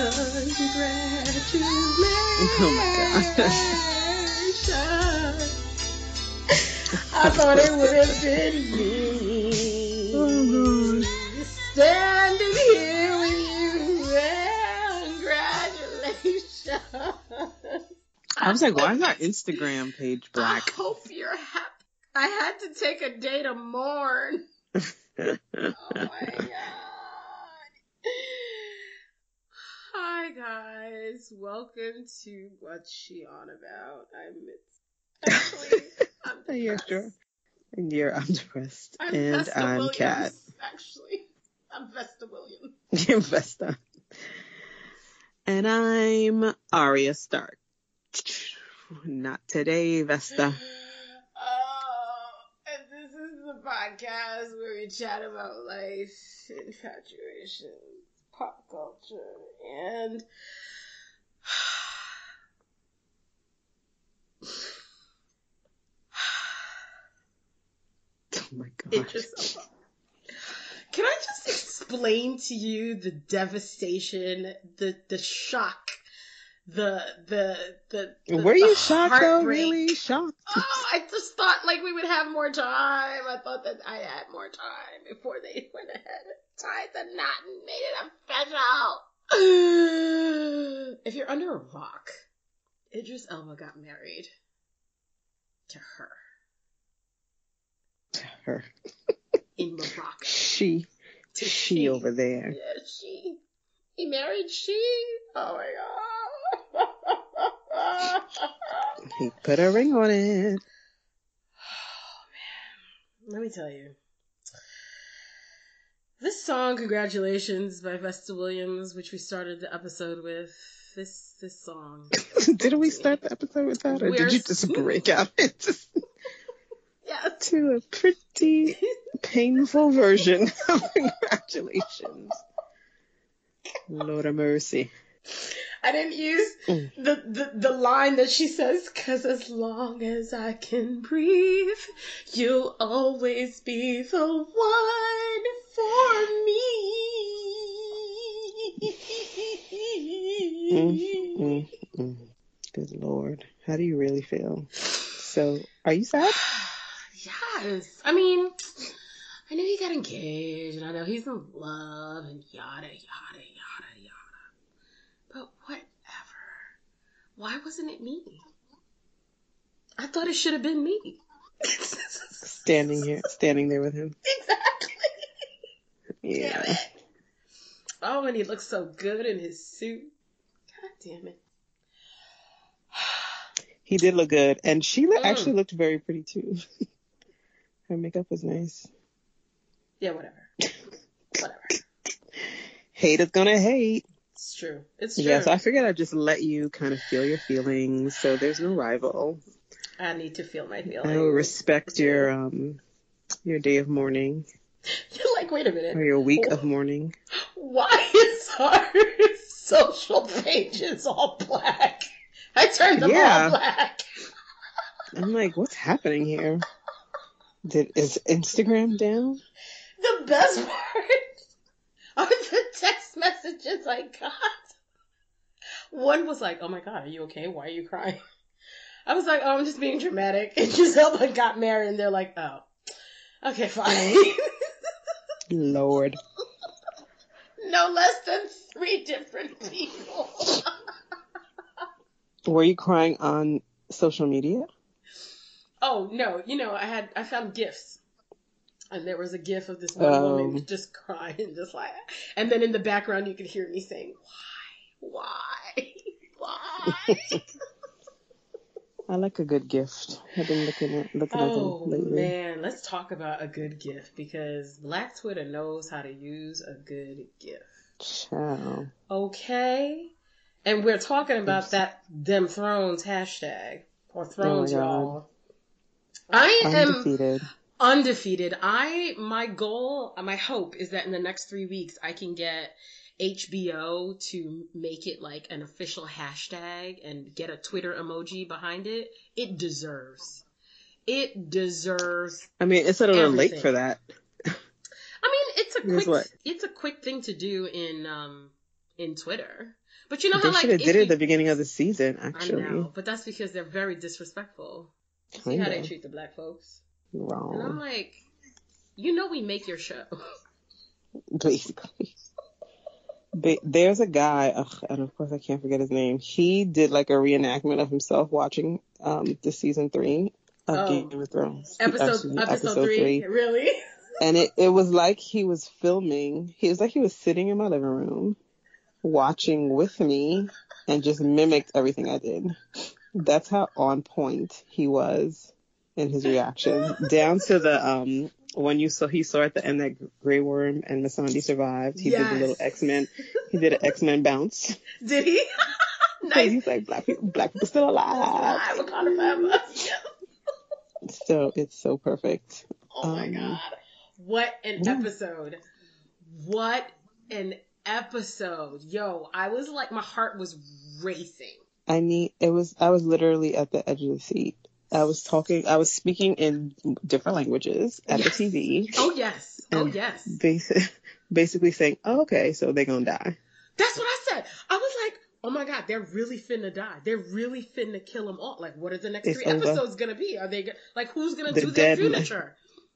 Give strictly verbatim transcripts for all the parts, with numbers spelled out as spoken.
Oh my Congratulations. I thought it would have been me. Oh, Standing here with you. Congratulations. I was like, why is our Instagram page black? I hope you're happy. I had to take a day to mourn. Oh my god. Hi guys, welcome to What's She On About. I'm actually I'm depressed. Yeah, sure. And you're I'm depressed. I'm and Vesta I'm Williams, Kat. actually. I'm Vesta Williams. You're Vesta. And I'm Arya Stark. Not today, Vesta. Oh, and this is the podcast where we chat about life, infatuation, pop culture, and Oh my god. Idris Elba. Can I just explain to you the devastation, the the shock, the the the, the Were you the shocked though? heartbreak? Really shocked? Oh, I just thought like we would have more time. I thought that I had more time before they went ahead and tied the knot and made it official. If you're under a rock, Idris Elba got married to her. To her. In Morocco. She. To she, she over there. Yeah, she. He married she? Oh my god. He put a ring on it. Oh man. Let me tell you. This song, Congratulations, by Vesta Williams, which we started the episode with, this this song. Didn't we start the episode with that? Or We're did you just break out into yes. to a pretty painful version of Congratulations? Lord of mercy. I didn't use Mm. the, the, the line that she says, 'cause as long as I can breathe, you'll always be the one for me. Mm, mm, mm. Good Lord. How do you really feel? So, are you sad? Yes. I mean, I know he got engaged, and I know he's in love, and yada, yada, yada, yada. But whatever. Why wasn't it me? I thought it should have been me. Standing here, standing there with him. Exactly. Yeah. Damn it. Oh, and he looks so good in his suit. God damn it. He did look good, and she lo- Mm. actually looked very pretty too. Her makeup was nice. Yeah, whatever. Whatever. Hate is gonna hate. It's true. It's true. Yeah, so I figured I'd just let you kind of feel your feelings, so there's no rival. I need to feel my feelings. I will respect your um your day of mourning, You're like, wait a minute. or your week of mourning. Why is our social pages all black? I turned them Yeah. all black. I'm like, what's happening here? Did is Instagram down? The best part are the text messages I got. One was like, oh my god, are you okay? Why are you crying? I was like, oh, I'm just being dramatic. And Giselle got married, and they're like, oh, okay, fine. Lord. No less than three different people. Were you crying on social media? Oh, no. You know, I had, I found GIFs. And there was a GIF of this one Um, woman just crying, just like, and then in the background you could hear me saying, why? Why? Why? I like a good gift. I've been looking at looking at Oh, them lately. man. Let's talk about a good gift, because Black Twitter knows how to use a good gift. Ciao. Okay? And we're talking about that them Thrones hashtag, or Thrones, Oh my God. y'all. I am Undefeated. undefeated. I, my goal, my hope is that in the next three weeks I can get H B O to make it like an official hashtag and get a Twitter emoji behind it. It deserves. It deserves. I mean, it's a little late everything. for that. I mean, it's a Here's quick, what. it's a quick thing to do in, um, in Twitter. But you know They how, should like, have if did it you... at the beginning of the season, I actually. know, but that's because they're very disrespectful. See Kinda. how they treat the black folks? Wrong. And I'm like, you know we make your show. Basically. But there's a guy, ugh, and of course I can't forget his name. He did like a reenactment of himself watching um the season three of Oh. Game of Thrones. Episode, Excuse me, episode, three? Really? And it, it was like he was filming. He was like he was sitting in my living room watching with me and just mimicked everything I did. That's how on point he was in his reaction. Down to the um when you saw he saw at the end that Grey Worm and Missandei survived. He Yes. did the little X-Men. He did an X-Men bounce. Did he? Nice. He's like, black people, black people still alive. I Wakanda forever. So it's so perfect. Oh my Um, god. What an yeah. episode. What an episode. Yo, I was like, my heart was racing. I need, it was, I was literally at the edge of the seat. I was talking, I was speaking in different languages at Yes. the T V. Oh, yes. Oh, And yes. Basi- basically saying, oh, okay, so they're gonna die. That's what I said. I was like, oh my god, they're really finna die. They're really finna kill them all. Like, what are the next It's three over. episodes gonna be? Are they, go- like, who's gonna The do their dead- funeral?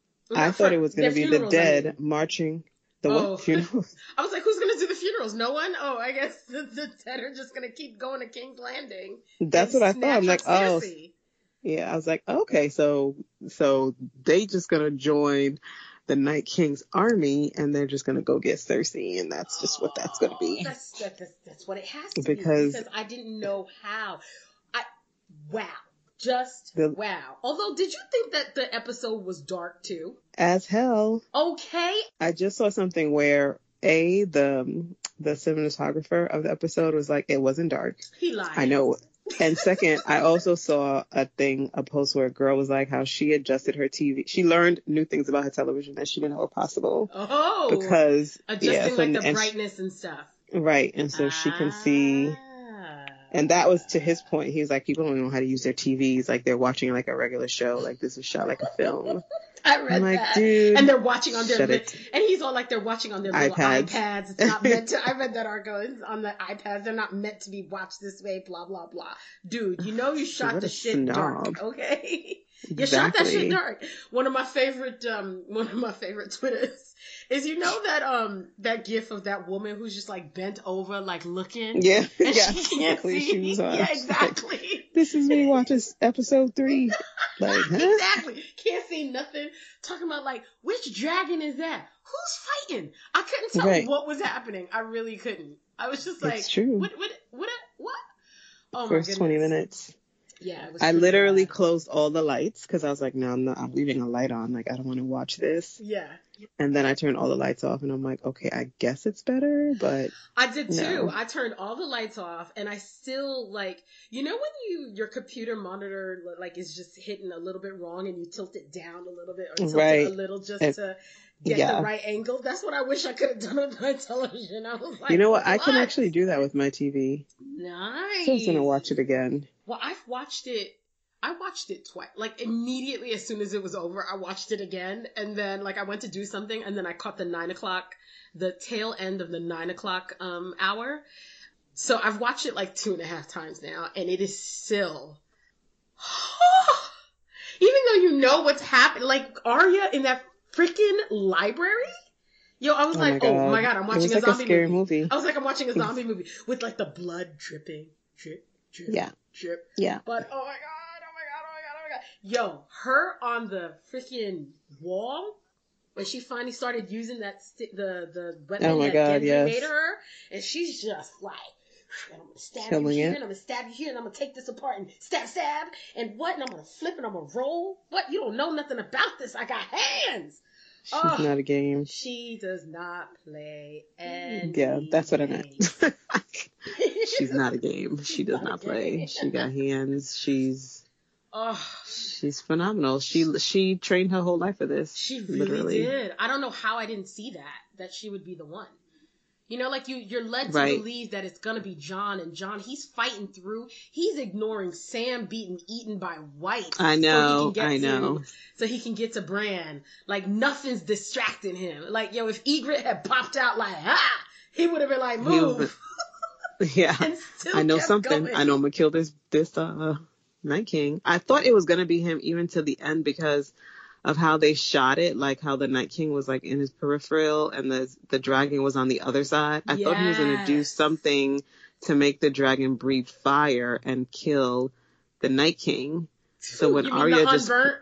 I thought it was gonna be the funerals, I dead mean. marching. The Oh. what funerals? I was like, who's gonna do the funerals? No one? Oh, I guess the, the dead are just gonna keep going to King's Landing. That's and what I thought. I'm snatch like, up oh, Cersei. yeah. I was like, okay, so so they just gonna join the Night King's army, and they're just gonna go get Cersei, and that's just what that's gonna be. That's, that, that's, that's what it has to Because- be. Because I didn't know how. I Wow. Just The- wow. Although, did you think that the episode was dark too? As hell. Okay. I just saw something where a the the cinematographer of the episode was like, it wasn't dark. He lied. I know. And second, I also saw a thing, a post where a girl was like how she adjusted her T V. She learned new things about her television that she didn't know were possible. Oh. Because, Adjusting yeah, so, like the and she- brightness and stuff. right. And so she can see, Ah. and that was to his point. He was like, people don't know how to use their T Vs. Like they're watching like a regular show. Like this is shot like a film. I read I'm like, that. dude. And they're watching on their shut li- it. and he's all like they're watching on their little iPads. iPads. It's not meant to. I read that article. It's on the iPads. They're not meant to be watched this way. Blah blah blah. Dude, you know you shot What the a shit snob. dark. Okay, you shot that shit Exactly. dark. One of my favorite, um, one of my favorite Twitters is you know that um that gif of that woman who's just like bent over, like looking. Yeah. And yeah. she can't Clean see. shoes on. Yeah, exactly. This is me watching episode three. Like, huh? Exactly. Can't see nothing. Talking about like, which dragon is that? Who's fighting? I couldn't tell Right. what was happening. I really couldn't. I was just like, It's true. what, what, what, what? Oh my First goodness. twenty minutes. Yeah, it was I pretty literally bad. closed all the lights because I was like, no, I'm not, I'm leaving a light on. Like, I don't want to watch this. Yeah, And then I turned all the lights off and I'm like, okay, I guess it's better, but I did too. No. I turned all the lights off, and I still like, you know, when you your computer monitor like is just hitting a little bit wrong, and you tilt it down a little bit or tilt Right. it a little just And- to get yeah. the right angle. That's what I wish I could have done with my television. I was like, you know what? I can actually do that with my T V. Nice. So I was going to watch it again. Well, I've watched it. I watched it twice. Like immediately as soon as it was over, I watched it again. And then like I went to do something, and then I caught the nine o'clock, the tail end of the nine o'clock um hour. So I've watched it like two and a half times now, and it is still. Even though you know what's happening, like Arya in that freaking library. Yo, I was Oh like, my oh God. my god, I'm It watching was a like a zombie scary movie. movie. I was like, I'm watching a zombie movie with like the blood dripping, drip, drip, Yeah. drip. Yeah. But oh my god, oh my god, oh my god, oh my god. Yo, her on the freaking wall when she finally started using that sti- the the weapon Oh my that God, Gendry yes. made her, and she's just like, I'm gonna stab Killing you here, it. and I'm gonna stab you here, and I'm gonna take this apart and stab, stab, and what? And I'm gonna flip and I'm gonna roll. What? You don't know nothing about this. I got hands. She's Oh. not a game. She does not play any Yeah, that's what I meant. game. She's not a game. She does Not a not play. game. She got hands. She's Oh, she's phenomenal. She she trained her whole life for this. she really literally. did. I don't know how I didn't see that, that she would be the one. You know, like you, you're led to Right. believe that it's gonna be John, and John, he's fighting through. He's ignoring Sam being eaten by White. I So know, he can get I to- know. so he can get to Bran. Like nothing's distracting him. Like yo, if Egret had popped out like ah, he would have been like He move. was- Yeah, and still I know kept something. going. I know I'm gonna kill this this uh Night King. I thought it was gonna be him even to the end because of how they shot it, like how the Night King was like in his peripheral and the the dragon was on the other side. I thought he was gonna do Yes. something to make the dragon breathe fire and kill the Night King. So when You mean the Arya just unburnt?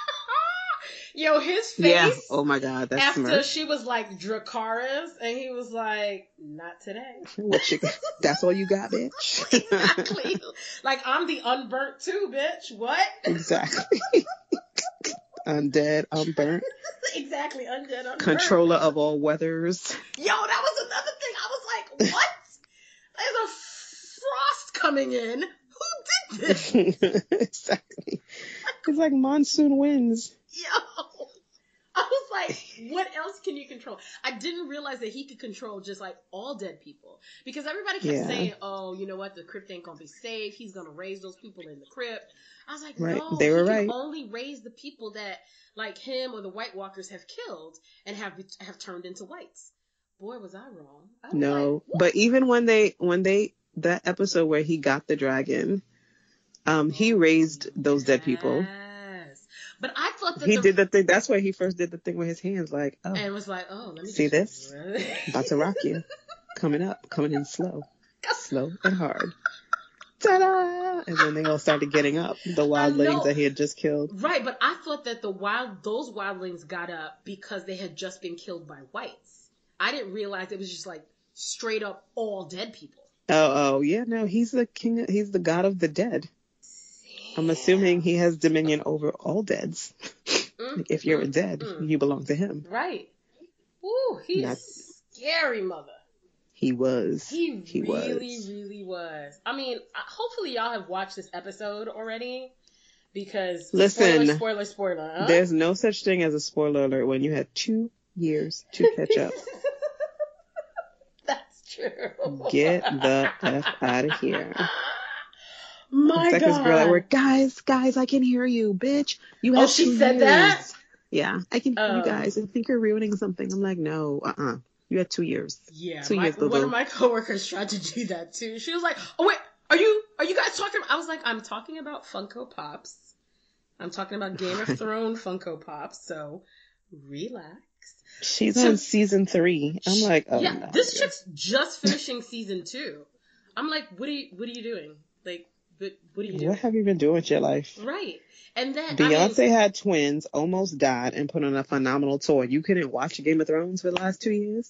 Yo, his face. yeah, oh my god, that's after smart. she was like Dracarys, and he was like, "Not today." What you? That's all you got, bitch. Exactly. Like I'm the unburnt too, bitch. What? Exactly. Undead, unburnt. Exactly, undead, unburnt. Controller of all weathers. Yo, that was another thing. I was like, what? There's a frost coming in. Who did this? Exactly. It's like monsoon winds. Yo. I was like, what else can you control? I didn't realize that he could control just like all dead people. Because everybody kept Yeah. saying, oh, you know what? The crypt ain't going to be safe. He's going to raise those people in the crypt. I was like, Right. no, They were he right. can only raise the people that like him or the White Walkers have killed and have have turned into whites. Boy, was I wrong. I was No. like, But even when they, when they, that episode where he got the dragon, um, he raised those dead people. yes. But I thought that He the, did the thing. That's why he first did the thing with his hands. Like, oh, and it was like, oh, let me see just, this? About to rock you. Coming up, coming in slow, slow and hard. Ta-da! And then they all started getting up. The wildlings that he had just killed. Right, but I thought that the wild, those wildlings got up because they had just been killed by whites. I didn't realize it was just like straight up all dead people. Oh, oh, yeah, no, he's the king. He's the god of the dead. I'm assuming he has dominion over all deads. Mm, Like if you're mm, a dead, mm. you belong to him. Right. Ooh, he's Not, scary, mother. he was. He, He really, was. really was. I mean, hopefully y'all have watched this episode already. Because, Listen, spoiler, spoiler, spoiler. Huh? There's no such thing as a spoiler alert when you had two years to catch up. That's true. Get the F out of here. My it's like God. this girl at work, guys, guys, I can hear you, bitch. You have Oh, she two said years. that? Yeah, I can hear Um, you guys. I think you're ruining something. I'm like, no, uh-uh. You had two years. Yeah, two my, years, one of my coworkers tried to do that too. She was like, "Oh wait, are you are you guys talking?" I was like, "I'm talking about Funko Pops. I'm talking about Game of Thrones Funko Pops. So relax." She's so, on season three. I'm like, oh yeah, no. this chick's just finishing season two. I'm like, what are you what are you doing? Like, what, what are you doing? What have you been doing with your life? Right. And then Beyonce I mean, had twins, almost died, and put on a phenomenal tour. You couldn't watch Game of Thrones for the last two years?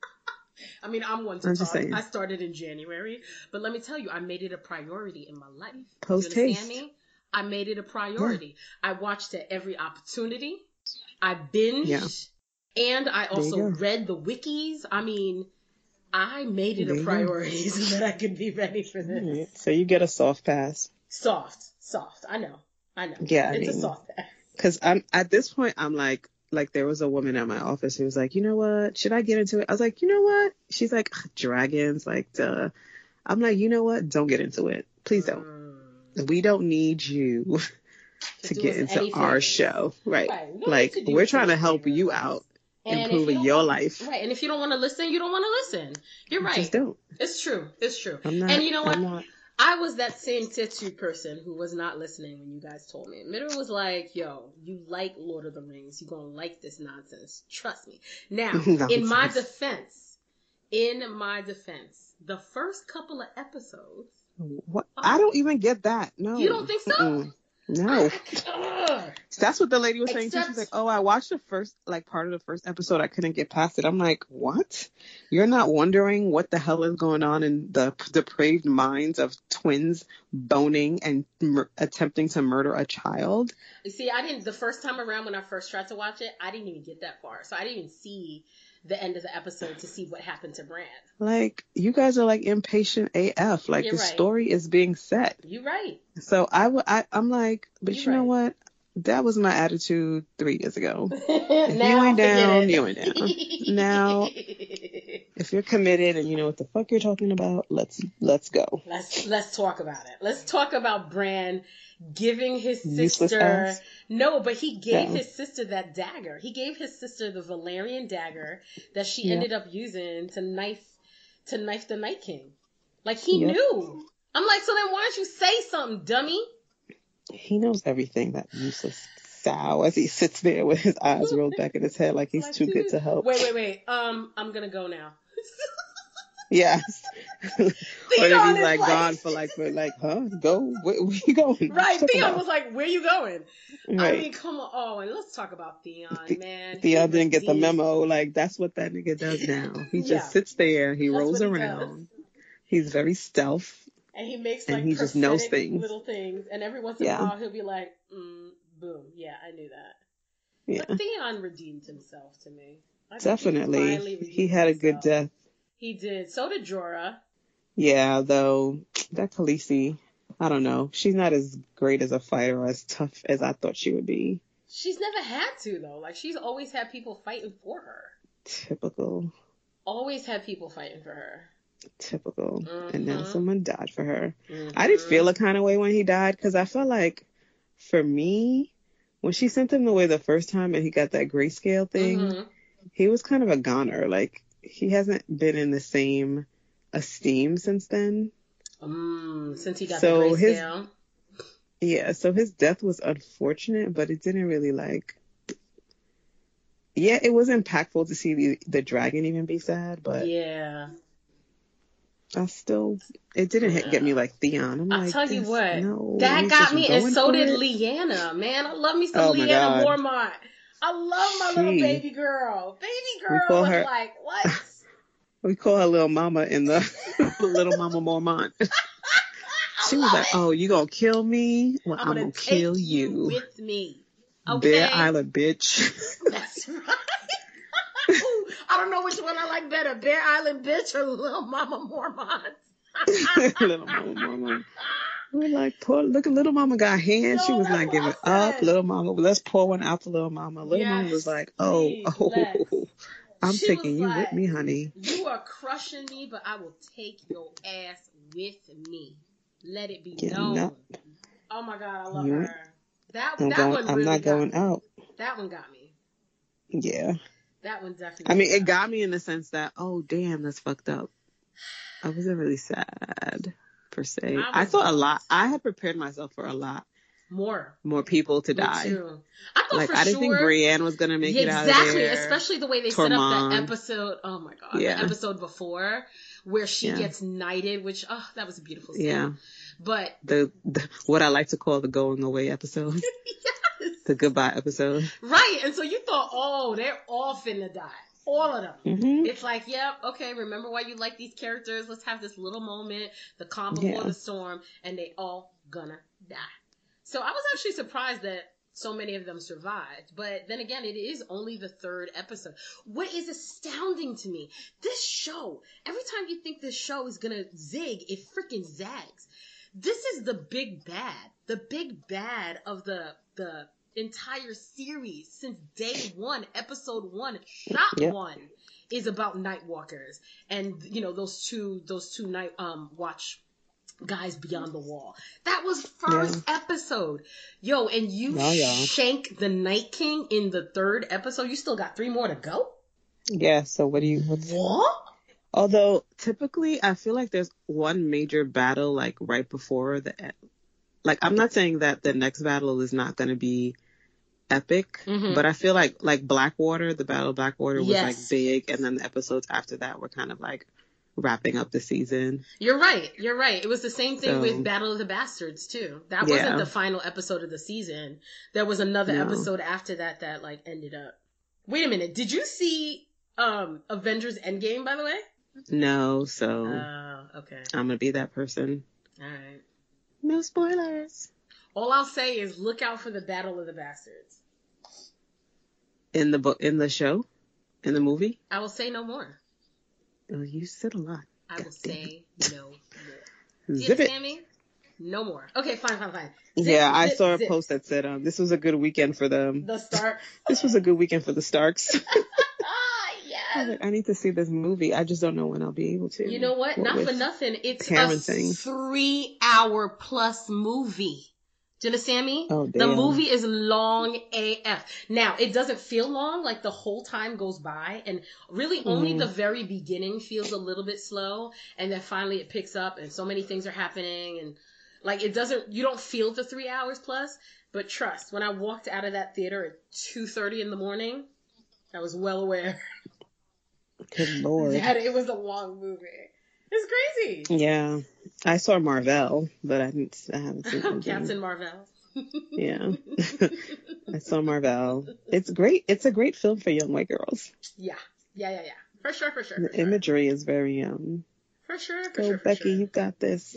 I mean, I'm one to I'm talk. just saying. I started in January, but let me tell you, I made it a priority in my life. Post You haste. understand me? I made it a priority. Yeah. I watched at every opportunity. I binged. Yeah. And I also read the wikis. I mean, I made it there a priority so that I could be ready for this. Right. So you get a soft pass. Soft. Soft. I know. I know. Yeah, I it's mean, a soft pass. Because I'm at this point, I'm like, like there was a woman at my office who was like, you know what? Should I get into it? I was like, you know what? She's like, dragons, like, duh. I'm like, you know what? Don't get into it. Please don't. Mm. We don't need you to, to get into our show. Right. right. We like, we're trying to help you out, and improving you your want, life. Right. And if you don't want to listen, you don't want to listen. You're right. Just don't. It's true. It's true. I'm not, and you know what? I'm not. I was that same Tetsu person who was not listening when you guys told me. Mitter was like, yo, you like Lord of the Rings. You're going to like this nonsense. Trust me. Now, nonsense. in my defense, in my defense, the first couple of episodes. What? Oh, I don't even get that. No. You don't think so? Mm-mm. No. That's what the lady was saying Except, too. She's like, oh, I watched the first, like part of the first episode. I couldn't get past it. I'm like, what? You're not wondering what the hell is going on in the depraved minds of twins boning and mur- attempting to murder a child? You see, I didn't, the first time around when I first tried to watch it, I didn't even get that far. So I didn't even see the end of the episode to see what happened to Bran. Like, you guys are like impatient A F. Like, You're the right. story is being set. You're right. So I, w- I I'm like, but You're you know right. what? That was my attitude three years ago. If now, you ain't down, you ain't down. Now, if you're committed and you know what the fuck you're talking about, let's let's go. Let's let's talk about it. Let's talk about Bran giving his sister. No, but he gave yeah. his sister that dagger. He gave his sister the Valyrian dagger that she yeah. ended up using to knife to knife the Night King. Like, he Yep. knew. I'm like, so then why don't you say something, dummy? He knows everything, that useless sow, as he sits there with his eyes rolled back in his head like he's Like, too dude, good to help. Wait, wait, wait. Um, I'm gonna go now. Yes. Or then Theon he's is like, like- gone for like, for like, huh? Go? Where, where you going? Right, Talk Theon about. was like, where you going? Right. I mean, come on. Oh, and let's talk about Theon, The- man. Theon He didn't get the redeemed- memo. Like, that's what that nigga does now. He Yeah. just sits there. He That's rolls what he around. He's very stealth. And he makes And like he just knows prophetic things. little things. And every once in Yeah. a while he'll be like, mm, boom. Yeah, I knew that. Yeah. But Theon redeemed himself to me. I think he Definitely. finally He, redeemed had a good himself. death. He did. So did Jorah. Yeah, though, that Khaleesi, I don't know. She's not as great as a fighter or as tough as I thought she would be. She's never had to, though. Like, she's always had people fighting for her. Typical. Always had people fighting for her. Typical. Mm-hmm. And now someone died for her. Mm-hmm. I did feel a kind of way when he died, because I felt like, for me, when she sent him away the first time and he got that grayscale thing, Mm-hmm. he was kind of a goner. Like, he hasn't been in the same esteem since then. Mm, since he got So the his- grayscale. Yeah, so his death was unfortunate, but it didn't really, like... Yeah, it was impactful to see the, the dragon even be sad, but Yeah. I still... It didn't hit- get me like Theon. I'm I'll like, tell you this- what. no, that he's got just me, and going so for did it. Lyanna. Man, I love me some Oh, my Lyanna God. Mormont. I love my little She- baby girl. Baby We girl call was her- like, what? We call her Little Mama in the Little Mama Mormont. She was love like, it. "Oh, you gonna kill me? Well, I'm, I'm gonna, take kill you, with me. Okay. Bear Island, bitch." That's right. Ooh, I don't know which one I like better, Bear Island bitch or Little Mama Mormont. Little Mama Mormont. We're like, poor, look at Little Mama got hands. Yo, She was that's not what giving I up. said. Little Mama, let's pour one out for Little Mama. Little Mama was Yes, like, "Oh, please, oh, let's. I'm She taking was you like, with me, honey." You are crushing me, but I will take your ass with me. Let it be Yeah, known. no. Oh my God, I love Yeah. her. That I'm that going. one I'm really not got going me. out. That one got me. Yeah. That one definitely. I mean, it got me in the sense that, oh, damn, that's fucked up. I wasn't really sad, per se. I I, was thought a bummed. lot. I had prepared myself for a lot more. more people to Me die. too. I thought Like, for I didn't sure. think Brienne was going to make Yeah, it out of exactly, there. especially the way they set up Tormund. the episode. Oh my God, Yeah. the episode before where she Yeah. gets knighted, which oh, that was a beautiful scene. Yeah. But The, the what I like to call the going away episode. yes. The goodbye episode. Right, and so you thought, oh, they're all finna die. All of them. Mm-hmm. It's like, yep, okay, remember why you like these characters? Let's have this little moment, the calm before Yeah. the storm, and they all gonna die. So I was actually surprised that so many of them survived. But then again, it is only the third episode. What is astounding to me, this show, every time you think this show is gonna zig, it freaking zags. This is the big bad. The big bad of the the entire series since day one, episode one, shot Yep. one is about Nightwalkers and you know those two those two night um watch guys beyond the wall. That was first episode, yo, and you Oh, yeah. shank the Night King in the third episode. You still got three more to go. Yeah, so what do you... What's, What? although, typically, I feel like there's one major battle, like, right before the... e- Like, I'm not saying that the next battle is not going to be epic, Mhm. but I feel like, like, Blackwater, the Battle of Blackwater was, Yes. like, big, and then the episodes after that were kind of, like, wrapping up the season. You're right. You're right. It was the same thing So- with Battle of the Bastards too. That Yeah. wasn't the final episode of the season. There was another No. episode after that that like ended up. Wait a minute. Did you see um Avengers Endgame by the way? No, so Oh, okay. I'm going to be that person. All right. No spoilers. All I'll say is look out for the Battle of the Bastards. In the book, in the show? In the movie? I will say no more. Oh, you said a lot. I God will damn say no more. it. Do you Zip it. understand me? No more. Okay, fine, fine, fine. Zip, Yeah, I zip, saw a zip. post that said um, this was a good weekend for them. The start. This was a good weekend for the Starks. Ah, I was yes. like, I need to see this movie. I just don't know when I'll be able to. You know what? Not with for nothing. It's Karen a thing. three hour plus movie. Do you understand me? Oh, The damn. movie is long A F. Now, it doesn't feel long, like the whole time goes by, and really only Mhm. the very beginning feels a little bit slow, and then finally it picks up, and so many things are happening, and like it doesn't, you don't feel the three hours plus, but trust, when I walked out of that theater at two thirty in the morning, I was well aware Good Lord. that it was a long movie. It's crazy. Yeah. I saw Marvel, but I didn't. I haven't seen Endgame. Captain Marvel. Yeah. I saw Marvel. It's great. It's a great film for young white girls. Yeah. Yeah, yeah, yeah. For sure, for sure, The for sure. imagery is very um. For sure, for Go, sure, for Becky, sure. you got this.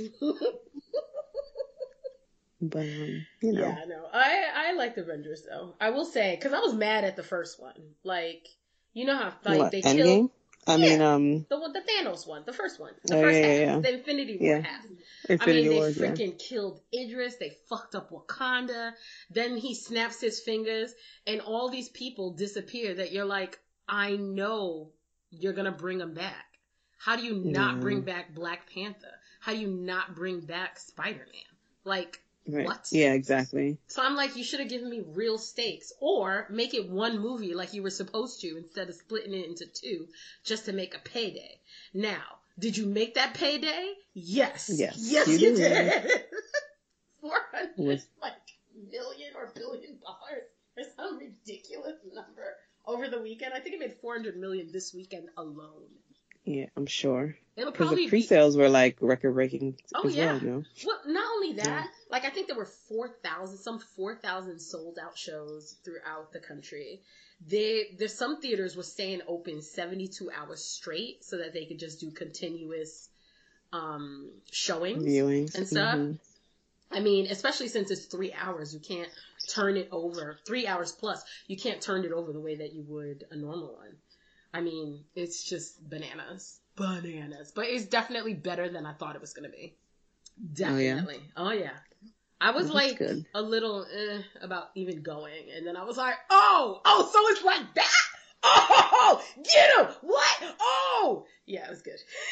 But um, you know. Yeah, no. I I liked Avengers though. I will say, because I was mad at the first one. Like, you know how like What, they Endgame? killed. I yeah, mean, um. the one, the Thanos one, the first one, the Oh, first yeah, half, yeah, yeah. the Infinity War Yeah. half. Infinity I mean, War, they yeah. freaking killed Idris. They fucked up Wakanda. Then he snaps his fingers, and all these people disappear. That you're like, I know you're gonna bring them back. How do you not Yeah. bring back Black Panther? How do you not bring back Spider-Man? Like, Right. what? Yeah, exactly. So I'm like, you should have given me real stakes, or make it one movie like you were supposed to instead of splitting it into two just to make a payday. Now, did you make that payday? Yes. Yes, Yes, you you did. did. Four hundred Was- like million or billion dollars or some ridiculous number over the weekend. I think it made four hundred million this weekend alone. Yeah, I'm sure. It'll Because probably the pre-sales be. were like record-breaking Oh as yeah. well, no? Well, not only that, Yeah. like I think there were four thousand, some four thousand sold out shows throughout the country. They, there's some theaters were staying open seventy-two hours straight so that they could just do continuous um, showings Viewings. and stuff. Mhm. I mean, especially since it's three hours, you can't turn it over. Three hours plus, you can't turn it over the way that you would a normal one. I mean, it's just bananas. Bananas. But it's definitely better than I thought it was going to be. Definitely. Oh, yeah. Oh, yeah. I was Well, like that's good. a little eh, about even going. And then I was like, oh, oh, so it's like that? Oh, get him. What? Oh. Yeah, it was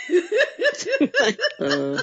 good. uh,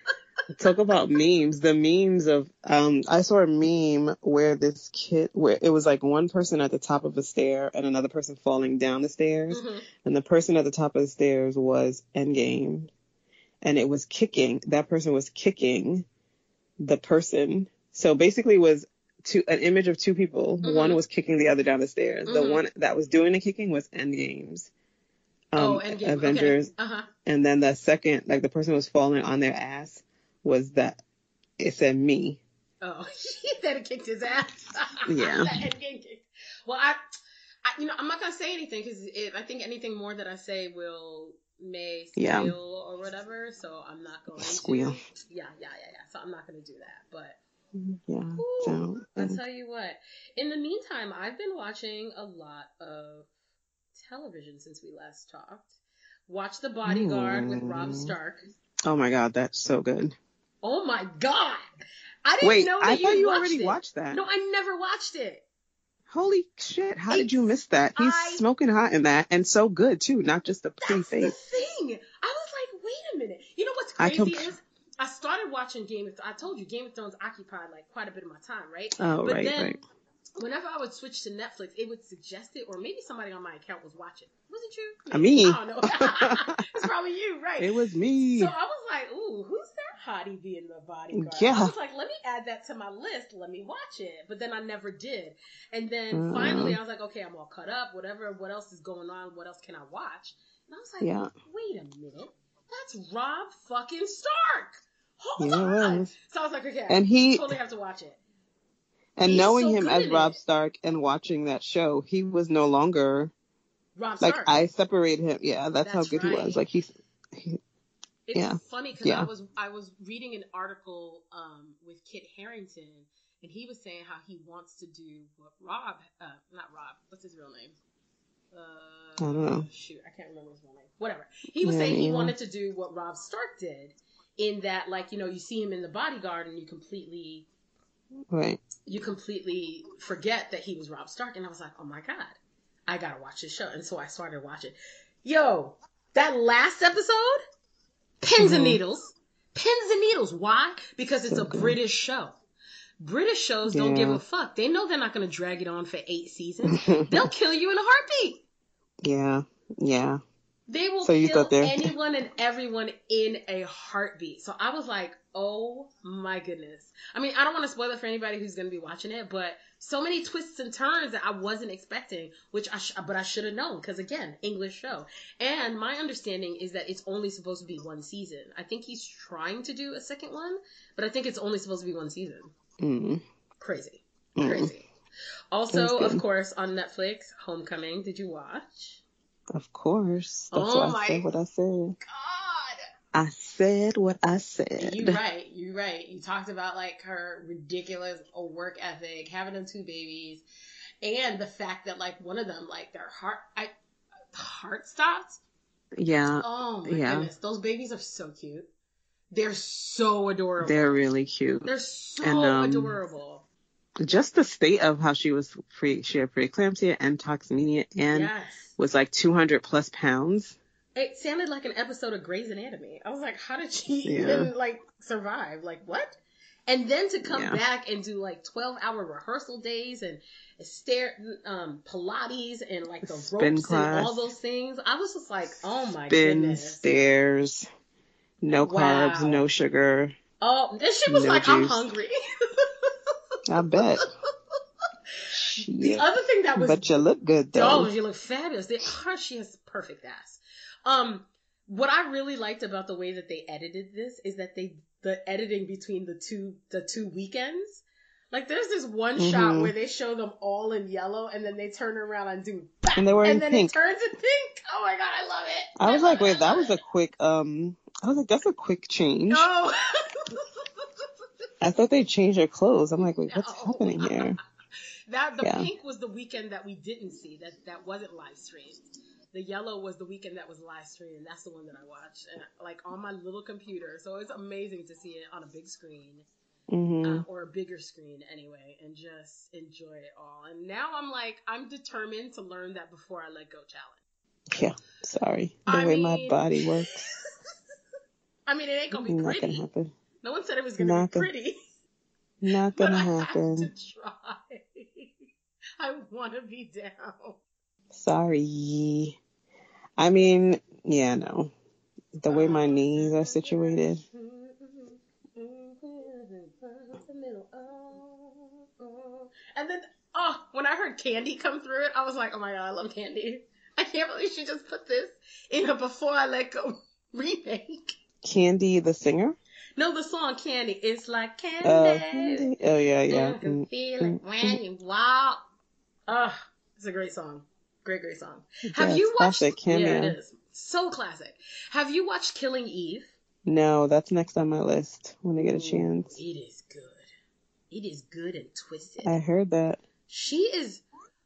talk about memes. The memes of, um, I saw a meme where this kid, where it was like one person at the top of a stair and another person falling down the stairs. Mhm. And the person at the top of the stairs was Endgame. And it was kicking, that person was kicking the person. So basically it was two, an image of two people. Mhm. One was kicking the other down the stairs. The Mhm. one that was doing the kicking was Endgame's. Um, Oh, Endgame. Avengers. Okay. Uh-huh. And then the second, like the person was falling on their ass was that, it said me. Oh, he said it kicked his ass. Yeah. That Endgame kicked. Well, I, I, you know, I'm not gonna say anything because I think anything more that I say will may Yeah. squeal or whatever. So I'm not going Squeal. to. Yeah, yeah, yeah, yeah. So I'm not gonna do that. But Yeah. ooh, Don't. I'll um, tell you what. In the meantime, I've been watching a lot of television since we last talked. Watch The Bodyguard with Rob Mm. Stark. Oh my God, that's so good. Oh my God! I didn't Wait, know that I thought you watched already it. watched that. No, I never watched it. Holy shit, how did It's- you miss that? He's I- smoking hot in that and so good too, not just the pretty That's the face. thing. I was like, wait a minute. You know what's I crazy comp- is I started watching Game of Thrones. I told you Game of Thrones occupied like quite a bit of my time, right? Oh, but right, then right. whenever I would switch to Netflix, it would suggest it, or maybe somebody on my account was watching. Was it you? Uh, me. I don't know. It's probably you, right? It was me. So I was like, ooh, who's that hottie being the bodyguard? Yeah. I was like, let me add that to my list. Let me watch it. But then I never did. And then Mm. finally I was like, okay, I'm all cut up. Whatever, what else is going on? What else can I watch? And I was like, Yeah. wait a minute. That's Rob fucking Stark. Hold Yeah, it on. was. So I was like, okay, And I he- totally have to watch it. And He's knowing so him good as in Rob it. Stark and watching that show, he was no longer Rob like Stark. I separated him. Yeah, that's, how That's good he right. was. Like he's, he, It's Yeah. funny because Yeah. I was I was reading an article um, with Kit Harington, and he was saying how he wants to do what Rob, uh, not Rob, what's his real name? Uh, I don't know. Shoot, I can't remember his real name. Whatever. He was Yeah, saying me he either. wanted to do what Rob Stark did, in that, like, you know, you see him in The Bodyguard and you completely right. you completely forget that he was Rob Stark. And I was like, oh my God, I gotta watch this show. And so I started watching. Yo, that last episode, pins and Mhm. needles. Pins and needles. Why? Because it's So a good. British show. British shows don't give Yeah. a fuck. They know they're not going to drag it on for eight seasons. They'll kill you in a heartbeat. Yeah. Yeah. They will So you kill thought they're anyone and everyone in a heartbeat. So I was like, oh my goodness. I mean, I don't want to spoil it for anybody who's going to be watching it, but so many twists and turns that I wasn't expecting, which I sh- but I should have known because again, English show. And my understanding is that it's only supposed to be one season. I think he's trying to do a second one, but I think it's only supposed to be one season. Mm. Crazy. Mm. Crazy. Also, of course, on Netflix, Homecoming. Did you watch? Of course. That's Oh why I my said what I said. God. I said what I said. You right. You right. You talked about like her ridiculous work ethic, having them two babies, and the fact that like one of them, like their heart, I, heart stopped. Yeah. Oh my yeah. goodness. Those babies are so cute. They're so adorable. They're really cute. They're so and, um, adorable. Just the state of how she was pre, she had preeclampsia and toxemia and Yes. was like two hundred plus pounds. It sounded like an episode of Grey's Anatomy. I was like, how did she Yeah. even like survive? Like what? And then to come Yeah. back and do like twelve hour rehearsal days and stair, um, Pilates and like the Spin ropes class. and all those things. I was just like, oh my Spin, goodness. stairs, no Wow. carbs, no sugar. Oh, this shit was No like, I'm juice. hungry. I bet. The Yeah. other thing that was But you look good though. Oh, you look fabulous. They, her, she has perfect ass. Um, what I really liked about the way that they edited this is that they, the editing between the two, the two weekends. Like there's this one Mhm. shot where they show them all in yellow and then they turn around and do bap, And they were in and then pink. it turns to pink. Oh my God, I love it. I was love like, it, I wait, that love was it. a quick, um, I was like, that's a quick change. No. I thought they changed their clothes. I'm like, wait, what's No. happening here? That the Yeah. pink was the weekend that we didn't see, that that wasn't live streamed. The yellow was the weekend that was live streamed, and that's the one that I watched, and, like on my little computer. So it's amazing to see it on a big screen, hmm uh, or a bigger screen anyway, and just enjoy it all. And now I'm like, I'm determined to learn that before I let go challenge. Yeah, sorry. The I way mean, my body works, I mean, it ain't gonna be not gonna pretty. happen. No one said it was gonna Not be gonna- pretty, Not but gonna I have happen. to try. I want to be down. Sorry. I mean, yeah, no. The way my knees are situated. And then, oh, when I heard Candy come through it, I was like, oh my God, I love Candy. I can't believe she just put this in a Before I Let Go remake. Candy, the singer? No, the song Candy. It's like candy. Uh, Candy. Oh, yeah, yeah. I can Mm, feel it mm, when you walk. Oh, it's a great song. Great, great song. Yeah, Have it's you watched? classic, Yeah, cameo. it is. So classic. Have you watched Killing Eve? No, that's next on my list when I get a Ooh, chance. It is good. It is good and twisted. I heard that. She is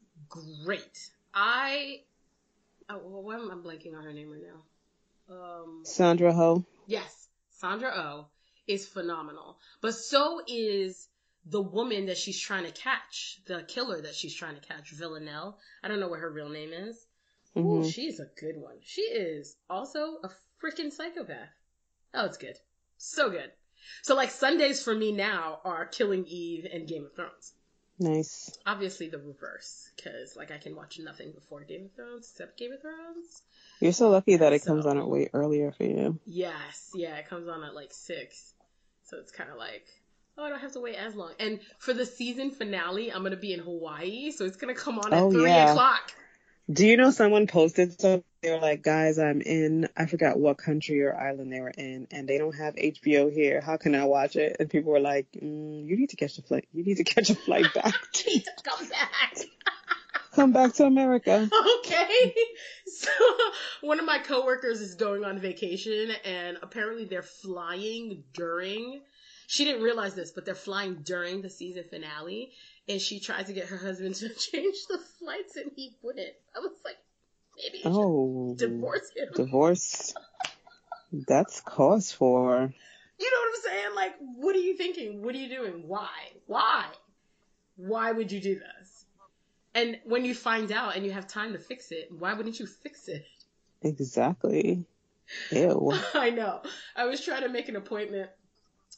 great. I. Oh, well, why am I blanking on her name right now? Um. Sandra Ho. Yes, Sandra Oh is phenomenal. But so is the woman that she's trying to catch, the killer that she's trying to catch, Villanelle. I don't know what her real name is. Ooh, hmm she's a good one. She is also a freaking psychopath. Oh, it's good. So good. So, like, Sundays for me now are Killing Eve and Game of Thrones. Nice. Obviously the reverse, because, like, I can watch nothing before Game of Thrones except Game of Thrones. You're so lucky that it So- comes on at way earlier for you. Yes, yeah, it comes on at, like, six. So it's kind of like, oh, I don't have to wait as long. And for the season finale, I'm going to be in Hawaii, so it's going to come on at Oh, three yeah. o'clock. Do you know someone posted something? They were like, guys, I'm in, I forgot what country or island they were in, and they don't have H B O here. How can I watch it? And people were like, mm, you need to catch a flight. You need to catch a flight back. I need to come back. Come back to America. Okay. So one of my coworkers is going on vacation, and apparently they're flying during, she didn't realize this, but they're flying during the season finale, and she tried to get her husband to change the flights, and he wouldn't. I was like, maybe you Oh, should divorce him. divorce. That's cause for. You know what I'm saying? Like, what are you thinking? What are you doing? Why? Why? Why would you do this? And when you find out and you have time to fix it, why wouldn't you fix it? Exactly. Ew. I know. I was trying to make an appointment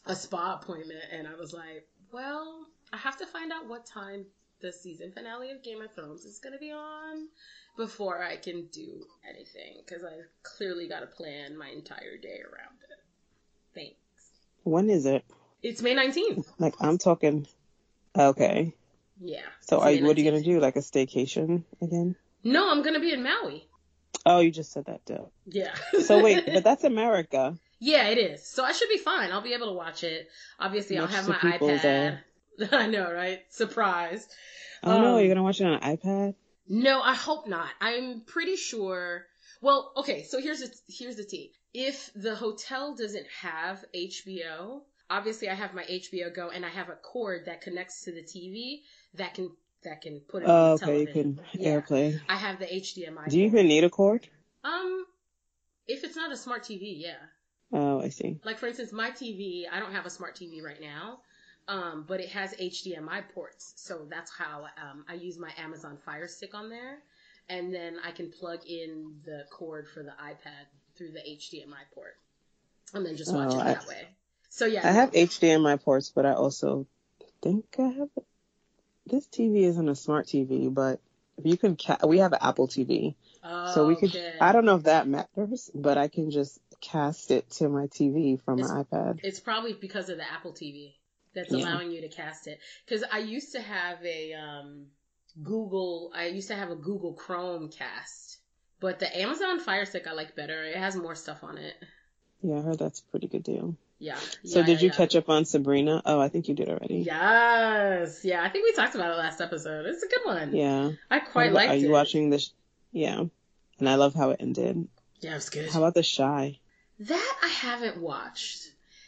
a spa appointment, and I was like, well, I have to find out what time the season finale of Game of Thrones is going to be on before I can do anything, because I've clearly got to plan my entire day around it. Thanks. When is it? It's May nineteenth. Like, I'm talking... Okay. Yeah. So are you, what are you going to do? Like a staycation again? No, I'm going to be in Maui. Oh, you just said that, duh. Yeah. So wait, but that's America. Yeah, it is. So I should be fine. I'll be able to watch it. Obviously, Much I'll have to my people's, iPad. uh, I know, right? Surprise. Oh um, no, you're going to watch it on an iPad? No, I hope not. I'm pretty sure. Well, okay, so here's the, here's the tea. If the hotel doesn't have H B O, obviously I have my H B O Go and I have a cord that connects to the T V that can that can put it Oh, on the okay, you television. can Yeah. AirPlay. I have the H D M I. Do you cord. even need a cord? Um, if it's not a smart T V, yeah. Oh, I see. Like, for instance, my T V, I don't have a smart T V right now, um, but it has H D M I ports. So that's how um, I use my Amazon Fire Stick on there. And then I can plug in the cord for the iPad through the H D M I port. And then just watch Oh, it I- that way. So, yeah. I no. have H D M I ports, but I also think I have... This T V isn't a smart T V, but if you can... Ca- we have an Apple T V. Oh, So we could... okay. I don't know if that matters, but I can just cast it to my T V from It's- my iPad. It's probably because of the Apple T V that's Yeah. allowing you to cast it. Because I used to have a um, Google, I used to have a Google Chrome cast, but the Amazon Fire Stick I like better. It has more stuff on it. Yeah, I heard that's a pretty good deal. Yeah. So yeah, did yeah, you yeah. catch up on Sabrina? Oh, I think you did already. Yes. Yeah, I think we talked about it last episode. It's a good one. Yeah. I How quite about- liked Are you it. watching this? Yeah. And I love how it ended. Yeah, it was good. How about The Shy? That I haven't watched.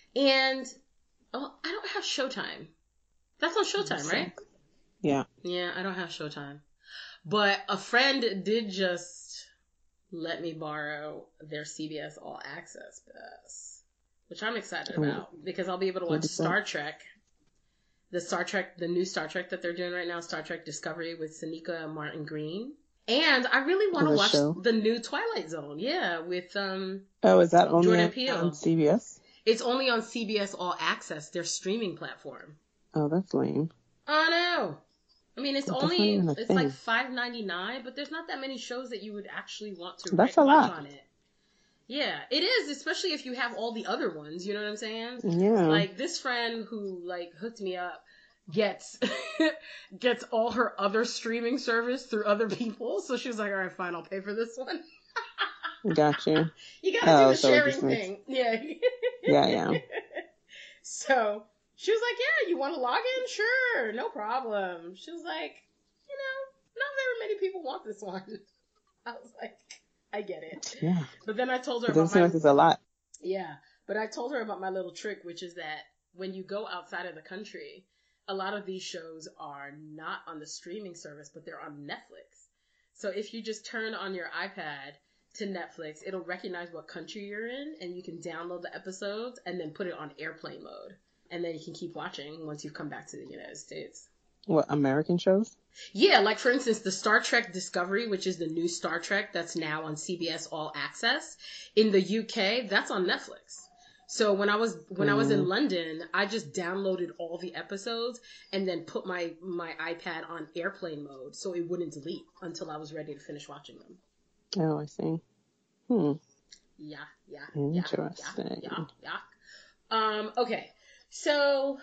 And oh, I don't have Showtime. That's on Showtime, right? Yeah. Yeah, I don't have Showtime. But a friend did just let me borrow their C B S All Access Pass, which I'm excited Oh. about because I'll be able to What watch is that? Star Trek. The Star Trek, the new Star Trek that they're doing right now, Star Trek Discovery with Sonequa Martin Green. And I really want to The watch show? the new Twilight Zone. Yeah, with um Oh, is that only Jordan on, Peele. on C B S? It's only on C B S All Access, their streaming platform. Oh, that's lame. Oh no. I mean, it's That's only, not even a it's thing. like five ninety-nine, but there's not that many shows that you would actually want to That's right, a watch lot. on it. Yeah, it is, especially if you have all the other ones, you know what I'm saying? Yeah. Like, this friend who, like, hooked me up gets, gets all her other streaming service through other people, so she was like, alright, fine, I'll pay for this one. Got you. You gotta Oh, do the so it sharing just makes- thing. Yeah. Yeah, yeah. So she was like, yeah, you want to log in? Sure, no problem. She was like, you know, not very many people want this one. I was like, I get it. Yeah. But then I told her It doesn't about seem my, like there's a lot. yeah, but I told her about my little trick, which is that when you go outside of the country, a lot of these shows are not on the streaming service, but they're on Netflix. So if you just turn on your iPad to Netflix, it'll recognize what country you're in, and you can download the episodes and then put it on airplane mode. And then you can keep watching once you've come back to the United States. What, American shows? Yeah, like for instance, the Star Trek Discovery, which is the new Star Trek that's now on C B S All Access. In the U K, that's on Netflix. So when I was when I was in Mm. London, I just downloaded all the episodes and then put my, my iPad on airplane mode so it wouldn't delete until I was ready to finish watching them. Oh, I see. Hmm. Yeah, yeah, yeah, Interesting. yeah, yeah, yeah. Um, okay. So,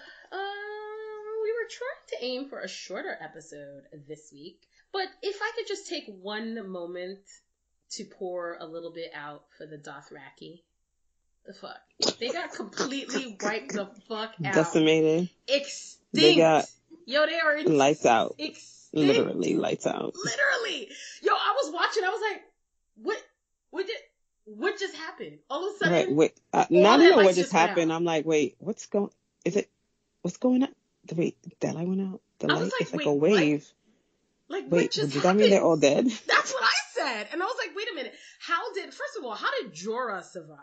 um, we were trying to aim for a shorter episode this week, but if I could just take one moment to pour a little bit out for the Dothraki. The fuck? They got completely wiped the fuck out. Decimated. Extinct. They got Yo, they are ex- lights out. Extinct. Literally lights out. Literally. Yo, I was watching, I was like, what, what did, what just happened? All of a sudden, Right, wait. Uh, all not that even lights what just just went happened. out. I'm like, wait, what's going? Is it? What's going on? The wait, that light went out. The I was light. like, It's like wait, a what? wave. like, what Wait, just does that happened? mean they're all dead? That's what I said. And I was like, wait a minute. How did, first of all, how did Jorah survive?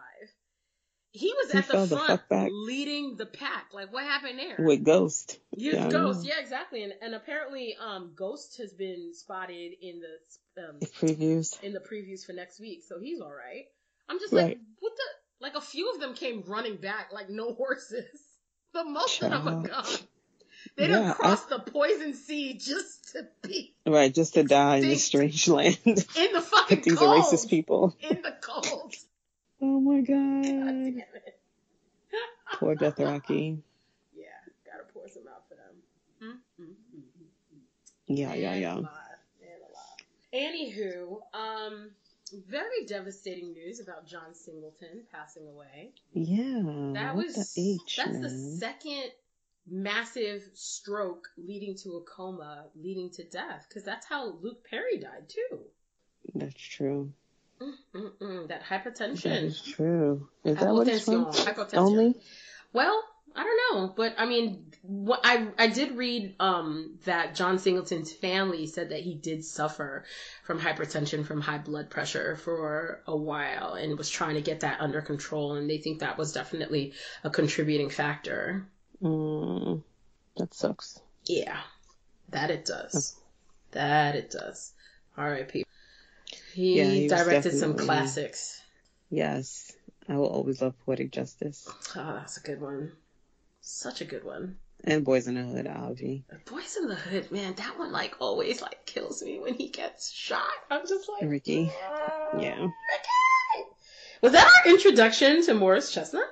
He was He at the fell the front fuck back. leading the pack. Like, what happened there? With Ghost. Use Yeah, I Ghost, know. yeah, exactly. And and apparently, um, Ghost has been spotted in the um It previews. in the previews for next week, so he's all right. I'm just Right. like, what the? Like a few of them came running back like no horses. The most of them are gone. They Yeah, done crossed I... the poison sea just to be right, just to die in this strange land. In the fucking with these cold. are racist people. In the cold. Oh my god. God damn it. Poor Dothraki. Yeah, gotta pour some out for them. Mm-hmm. Yeah, Man yeah, yeah. Alive. Man alive. Anywho, um, very devastating news about John Singleton passing away. Yeah. That what was the H, that's man. the second massive stroke leading to a coma, leading to death. Because that's how Luke Perry died too. That's true. Mm-mm-mm. That hypertension. That is true. Is that what it's from? Hypotension. Only? Well, I don't know, but I mean, what I I did read um that John Singleton's family said that he did suffer from hypertension, from high blood pressure for a while, and was trying to get that under control, and they think that was definitely a contributing factor. Mm, that sucks. Yeah, that it does. That it does. R I P He, yeah, he directed some classics. Yes. I will always love Poetic Justice. Oh, that's a good one. Such a good one. And Boys in the Hood, Avi. Boys in the Hood, man, that one like always like kills me when he gets shot. I'm just like Ricky. Oh, yeah. Ricky. Was that our introduction to Morris Chestnut?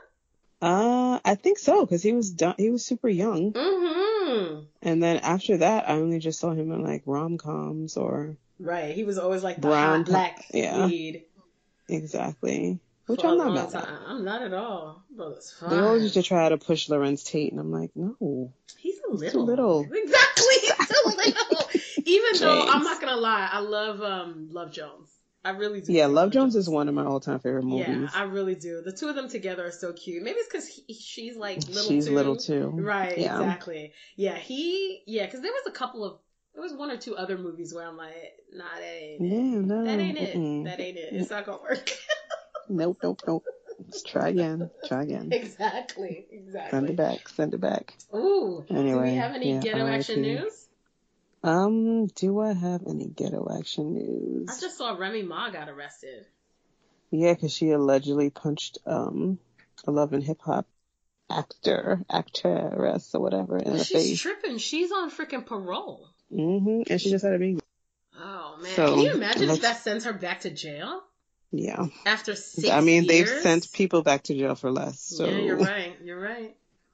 Uh, I think so, because he was done, he was super young. Mm-hmm. And then after that, I only just saw him in like rom-coms or right. He was always like the brown hot black yeah. lead. Exactly. Which For I'm a not long mad time. at. I'm not at all. Brother's fine. They always used to try to push Lorenz Tate, and I'm like, no. He's a little. He's too little. Exactly. He's too little. Even James. Though I'm not gonna lie, I love um Love Jones. I really do. Yeah, Love, Love Jones, Jones is one of my all-time favorite movies. Yeah, I really do. The two of them together are so cute. Maybe it's because she's like little she's too. little too. Right, yeah. exactly. Yeah, he, yeah, because there was a couple of, there was one or two other movies where I'm like, nah, that ain't it. Yeah, no. That ain't mm-mm. it. That ain't it. It's not going to work. Nope, nope, nope. Let's try again. Try again. Exactly, exactly. Send it back. Send it back. Ooh. Anyway, do we have any yeah, ghetto R I P action news? Um, do I have any ghetto action news? I just saw Remy Ma got arrested. Yeah, because she allegedly punched um a Love and Hip Hop actor, actress, or whatever in the She's face. She's tripping. She's on freaking parole. Mm-hmm. And she just had a baby. Oh man, so, can you imagine if that sends her back to jail? Yeah. After six I mean, years? they've sent people back to jail for less. So. Yeah, you're right. You're right.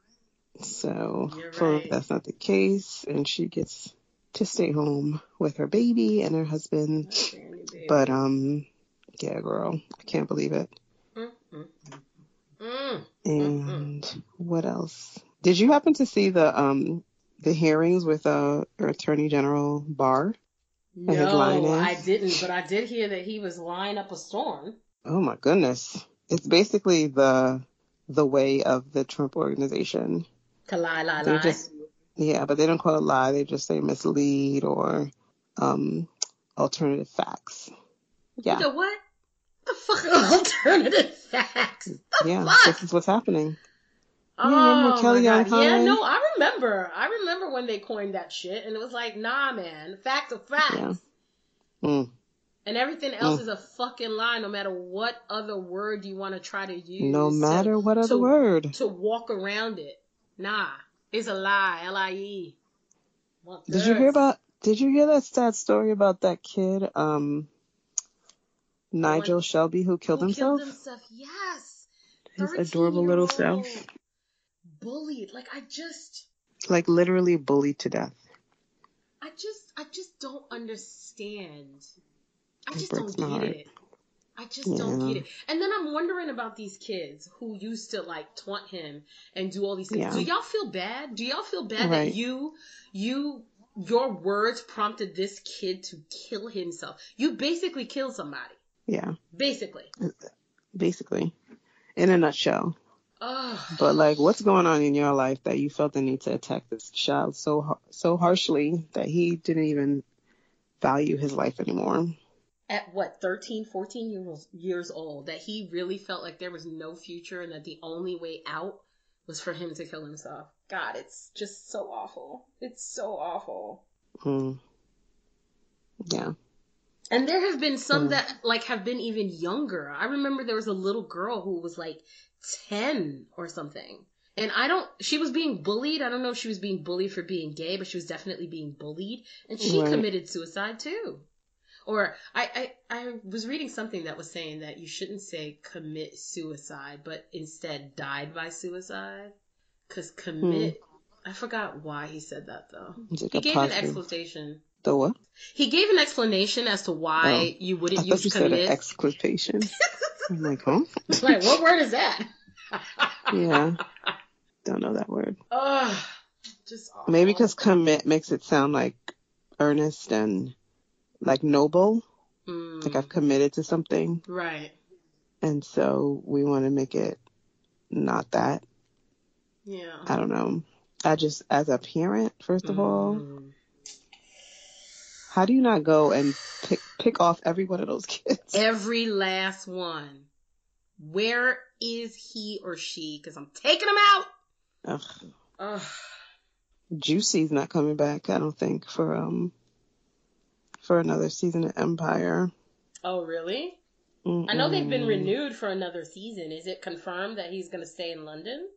So, you're for right. that's not the case, and she gets to stay home with her baby and her husband. But um, yeah, girl, I can't believe it. Mm, mm, mm, and mm, what else? Did you happen to see the um the hearings with uh Attorney General Barr? No, I didn't, but I did hear that he was lying up a storm. Oh my goodness. It's basically the the way of the Trump organization. To lie, lie, they lie. Just, yeah, but they don't call it lie. They just say mislead or um, alternative facts. Yeah. The what? The fuck alternative facts? The yeah, fuck? This is what's happening. Oh, you remember Kelly my God. Conway? Yeah, no, I remember. I remember when they coined that shit, and it was like, nah, man, facts are facts. Yeah. Mm. And everything else mm. is a fucking lie, no matter what other word you want to try to use. No matter to, what other to, word. To walk around it. Nah, it's a lie. L I E. Did you hear about, did you hear that sad story about that kid, um, Nigel Shelby, who killed who himself? Killed himself, yes. His adorable little self. Bullied. Like, I just... Like, literally bullied to death. I just, I just don't understand. I It just breaks don't my get heart. it. I just Yeah. don't get it. And then I'm wondering about these kids who used to, like, taunt him and do all these things. Yeah. Do y'all feel bad? Do y'all feel bad Right. that you, you, your words prompted this kid to kill himself? You basically killed somebody. Yeah. Basically. Basically. In a nutshell. Ugh. But, like, what's going on in your life that you felt the need to attack this child so so harshly that he didn't even value his life anymore? At what, thirteen, fourteen years, years old, that he really felt like there was no future and that the only way out was for him to kill himself. God, it's just so awful. It's so awful. Mm. Yeah. And there have been some Mm. that, like, have been even younger. I remember there was a little girl who was, like, ten or something. And I don't, she was being bullied. I don't know if she was being bullied for being gay, but she was definitely being bullied. And she Right. committed suicide too. Or I, I, I was reading something that was saying that you shouldn't say commit suicide, but instead died by suicide. Because commit, hmm. I forgot why he said that though. Like he gave positive. an explanation. The what? He gave an explanation as to why oh, you wouldn't I use you commit. Said an exclamation. I'm like, huh? Like, what word is that? Yeah. Don't know that word. Ugh. Just awful. Maybe because commit makes it sound like earnest and like noble. Mm. Like I've committed to something. Right. And so we want to make it not that. Yeah. I don't know. I just, as a parent, first of mm. all, how do you not go and pick pick off every one of those kids? Every last one. Where is he or she? Because I'm taking him out. Ugh. Ugh. Juicy's not coming back, I don't think, for um for another season of Empire. Oh, really? Mm-mm. I know they've been renewed for another season. Is it confirmed that he's going to stay in London?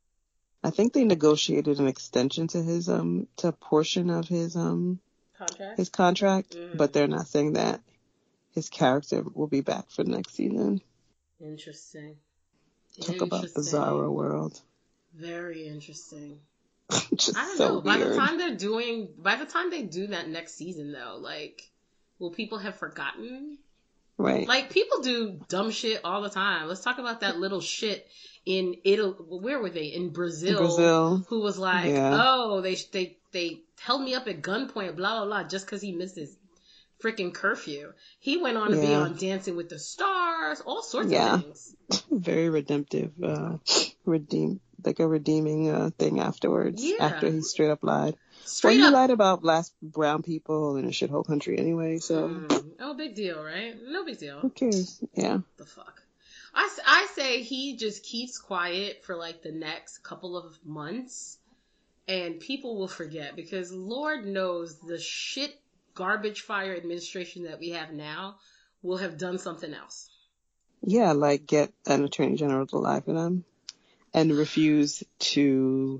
I think they negotiated an extension to his um to a portion of his um contract. His contract, mm-hmm. but they're not saying that his character will be back for next season. Interesting. Talk interesting. about Bizarro World. Very interesting. Just I don't so know. Weird. By the time they're doing, by the time they do that next season, though, like, will people have forgotten? Right. Like, people do dumb shit all the time. Let's talk about that little shit in Italy. Where were they? In Brazil. Brazil. Who was like, yeah. oh, they they they held me up at gunpoint, blah, blah, blah, just because he missed his freaking curfew. He went on to yeah. be on Dancing with the Stars, all sorts yeah. of things. Very redemptive, uh, redeem, like a redeeming uh, thing afterwards. Yeah. After he straight up lied. Straight well, up. he lied about black brown people in a shithole country anyway, so. Mm. Oh, big deal, right? No big deal. Who cares? Yeah. The fuck. I, I say he just keeps quiet for like the next couple of months and people will forget because Lord knows the shit garbage fire administration that we have now will have done something else. Yeah, like get an attorney general to lie for them and refuse to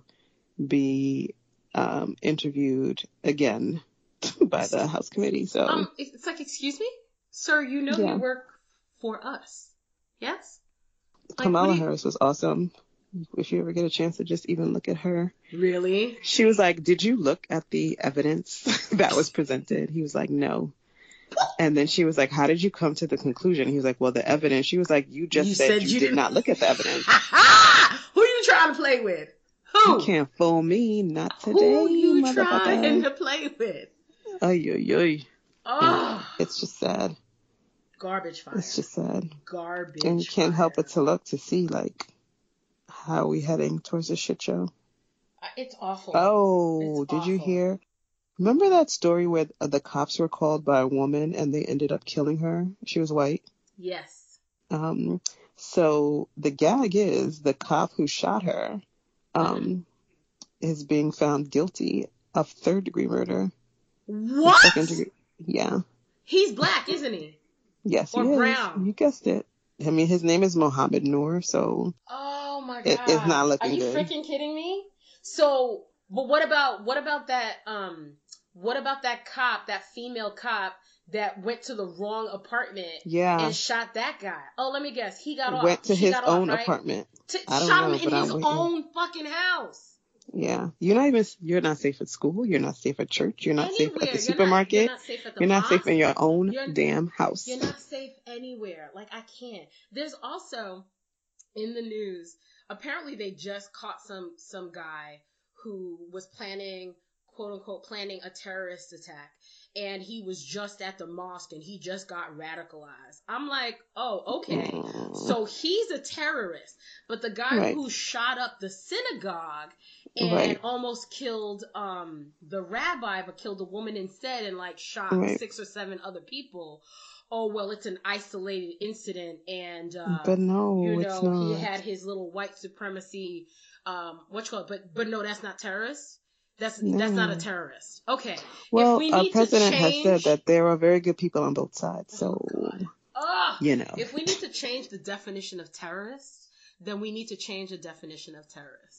be um, interviewed again by the House committee. So um, it's like, excuse me, sir, you know yeah. you work for us, yes? Like, Kamala you... Harris was awesome. If you ever get a chance to just even look at her. Really? She was like, did you look at the evidence that was presented? He was like, no. And then she was like, how did you come to the conclusion? He was like, well, the evidence. She was like, you just you said, said you, you did not look at the evidence. Who you trying to play with? Who? You can't fool me. Not today, Who you motherfucker. trying to play with? Ay, ay, ay. Oh. It's just sad. Garbage fire. It's just sad. Garbage And you can't fire. help but to look to see, like, how we heading towards a shit show. It's awful. Oh, it's did awful. you hear? Remember that story where the cops were called by a woman and they ended up killing her? She was white. Yes. Um. So the gag is the cop who shot her um, mm-hmm. is being found guilty of third degree murder. What? Second degree. Yeah. He's black, isn't he? Yes, or he is. brown. You guessed it. I mean, his name is Mohammed Noor, so. Oh my god. It, it's not looking good. Are you good. freaking kidding me? So, but what about what about that? Um, what about that cop, that female cop that went to the wrong apartment? Yeah. And shot that guy. Oh, let me guess. He got off. Went to she his got own off, right? apartment. To, I don't shot know, him in but his I'm own fucking house. Yeah, you're not even. You're not safe at school. You're not safe at church. You're not anywhere. safe at the you're supermarket. Not, you're not safe at the You're not mosque. safe in your own you're, damn house. You're not safe anywhere. Like, I can't. There's also in the news. Apparently, they just caught some some guy who was planning, quote unquote, planning a terrorist attack, and he was just at the mosque and he just got radicalized. I'm like, oh, okay, mm. so he's a terrorist, but the guy right. who shot up the synagogue and right. almost killed um the rabbi, but killed a woman instead, and like shot right. six or seven other people. Oh, well, it's an isolated incident, and, uh, but no, you know, it's not. he had his little white supremacy, um, what you call it, but, but no, that's not terrorist. That's, no. that's not a terrorist. Okay. Well, if we our need president to change, has said that there are very good people on both sides, so, oh, oh, you know. If we need to change the definition of terrorist, then we need to change the definition of terrorist.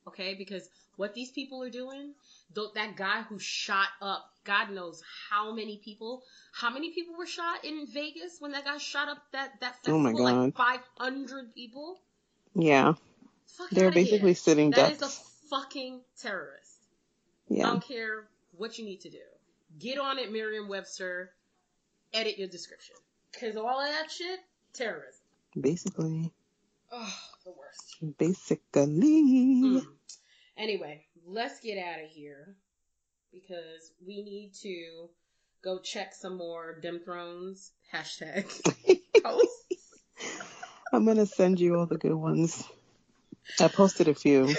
okay? Because what these people are doing, th- that guy who shot up, God knows how many people, how many people were shot in Vegas when that guy shot up that, that Oh my festival? Like God. five hundred people? Yeah. Fuck They're out of here. basically sitting That is a ducks. fucking terrorist. I Yeah. don't care what you need to do. Get on it, Merriam-Webster. Edit your description. Because all of that shit, terrorism. Basically. Oh, the worst. Basically. Mm. Anyway, let's get out of here. Because we need to go check some more Dem Thrones hashtag posts. I'm going to send you all the good ones. I posted a few.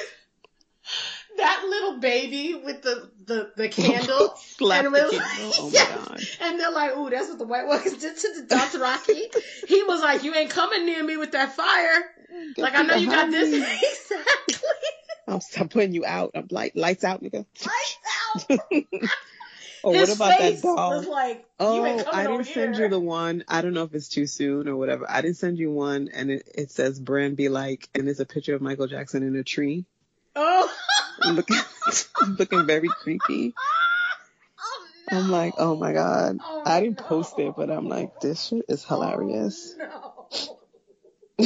That little baby with the, the, the candle. Slap and the was, candle. Oh my yes. God. And they're like, ooh, that's what the White Walkers did to the Dothraki. He was like, you ain't coming near me with that fire. Get Like, I know you got this. me. Exactly. I'm stop putting you out. I'm like, lights out, nigga. Lights out. Or His what about face that dog? was like, you Oh, ain't coming I over didn't send here. you the one. I don't know if it's too soon or whatever. I didn't send you one, and it, it says "Brand be like," and there's a picture of Michael Jackson in a tree. Oh. looking, looking very creepy. Oh, no. I'm like, oh my God. Oh, I didn't no. post it, but I'm like, this shit is hilarious. Oh, no.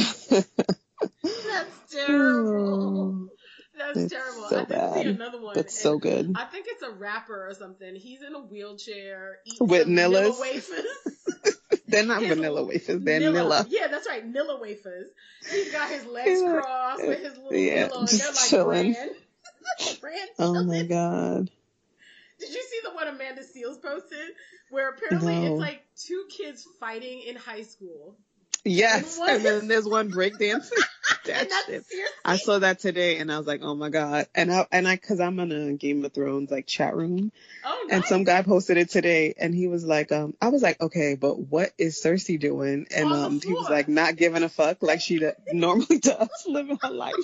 That's terrible. That's It's terrible. so I did bad, see another one. but so good. I think it's a rapper or something. He's in a wheelchair eating With some Nillas. Nilla wafers. They're not His vanilla wafers. They're Nilla. Nilla. Yeah, that's right. Nilla wafers. He's got his legs crossed with his little Yeah, pillow, and just they're like chilling. Brand. Brand Oh chilling. my God. Did you see the one Amanda Seals posted? Where apparently No. it's like two kids fighting in high school. Yes, And, and then there's one breakdancing. That shit. I saw that today, and I was like, "Oh my God!" And I and I, cause I'm in a Game of Thrones like chat room, oh, nice. and some guy posted it today, and he was like, "Um, I was like, okay, but what is Cersei doing?" And On the um, he was floor. like, "Not giving a fuck like she d- normally does, living her life."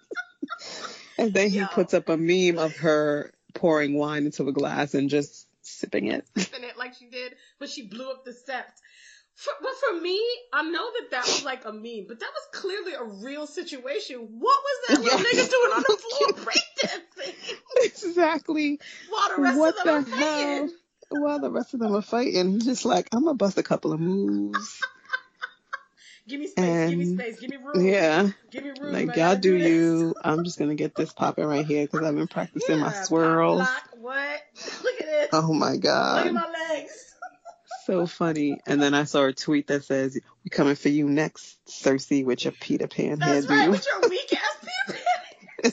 And then he Yo. puts up a meme of her pouring wine into a glass and just sipping it. Sipping it like she did when she blew up the Sept. For, but for me, I know that that was like a meme, but that was clearly a real situation. What was that little Yes. nigga doing on the floor breakdancing? Exactly. While the rest What of them the are hell? fighting. While the rest of them are fighting, he's just like, I'm gonna bust a couple of moves. Give me space, and, give me space, give me room. Yeah. Give me room. Like, I y'all gotta do do this. you. I'm just gonna get this popping right here because I've been practicing Yeah, my swirls. Pop, lock, what? Look at this. Oh my God. Look at my legs. So funny. And then I saw a tweet that says, "We coming for you next, Cersei, with your Peter Pan hairdo." That's right, with your weak ass Peter Pan.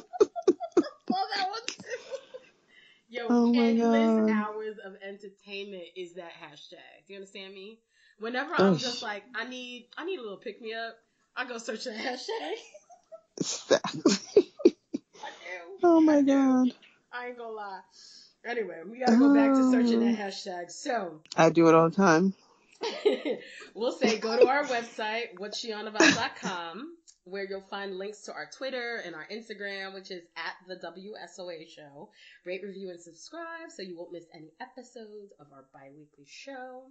Oh, that one too. Yo, Oh my endless God. hours of entertainment is that hashtag. Do you understand me? Whenever Oh, I'm just like, I need, I need a little pick me up, I go search that hashtag. Exactly. I do. Oh my I do. God. I ain't gonna lie. Anyway, we gotta go back to searching that hashtag. So I do it all the time. we'll say go to our website, what she on about dot com, where you'll find links to our Twitter and our Instagram, which is at the W S O A show. Rate, review, and subscribe so you won't miss any episodes of our bi-weekly show.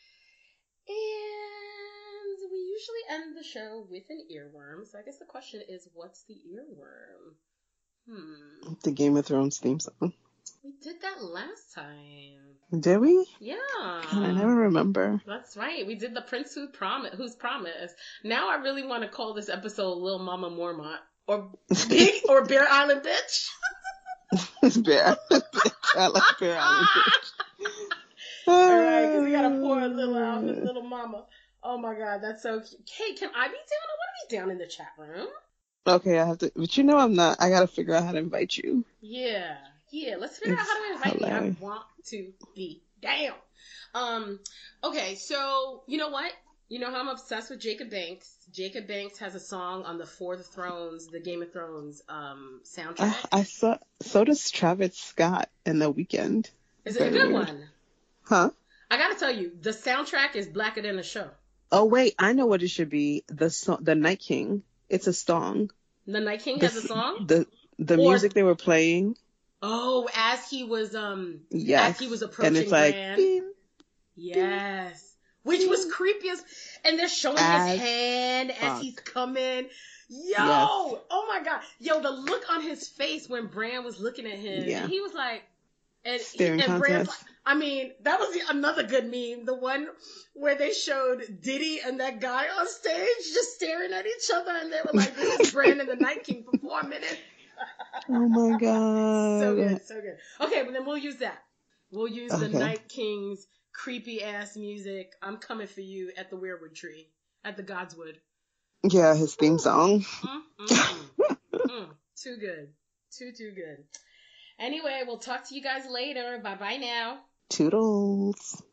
And we usually end the show with an earworm. So I guess the question is, what's the earworm? Hmm. The Game of Thrones theme song. We did that last time. Did we? Yeah. God, I never remember. That's right. We did the Prince Who Promise, Who's Promise. Now I really want to call this episode Lil Mama Mormont or Big or Bear Island Bitch. Bear Island Bitch. I like Bear Island Bitch. All right, because we gotta pour a little out for Little Mama. Oh my God, that's so cute. Hey, can I be down? I want to be down in the chat room. Okay, I have to, but you know I'm not. I gotta figure out how to invite you. Yeah, yeah. Let's figure It's out how to invite hilarious. me. I want to be down. Um. Okay, so you know what? You know how I'm obsessed with Jacob Banks. Jacob Banks has a song on the For the Thrones, the Game of Thrones um soundtrack. I, I saw. So does Travis Scott in The Weeknd. Is it Very a good weird. one? Huh? I gotta tell you, the soundtrack is blacker than the show. Oh wait, I know what it should be. The song, the Night King. It's a song. The Night King The, has a song. The the Or- music they were playing. Oh, as he was um, Yes. as he was approaching and it's like, Bran. beep. Yes. which was creepy as, and they're showing as his hand fuck. as he's coming. Yo, yes. oh my God. Yo, the look on his face when Bran was looking at him, yeah. and he was like, and, Staring he, and Bran's contest. like, I mean, that was the, another good meme. The one where they showed Diddy and that guy on stage just staring at each other, and they were like, this is Bran and the Night King for four minutes. Oh my God. So good, so good. Okay, but then we'll use that. We'll use the Okay. Night King's creepy ass music. I'm coming for you at the Weirwood tree, at the Godswood. Yeah, his theme song. Mm, mm, mm. mm, too good. Too, too good. Anyway, we'll talk to you guys later. Bye bye now. Toodles.